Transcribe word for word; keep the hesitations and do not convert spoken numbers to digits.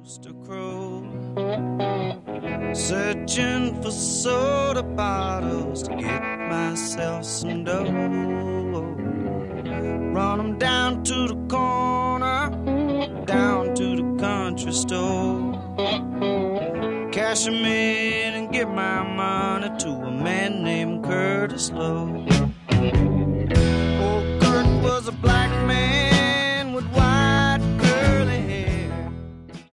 rooster crow, searching for soda bottles to get myself some dough. Run 'em down to the corner, down to the country store, cash 'em in and give my money to a man named Curtis Lowe.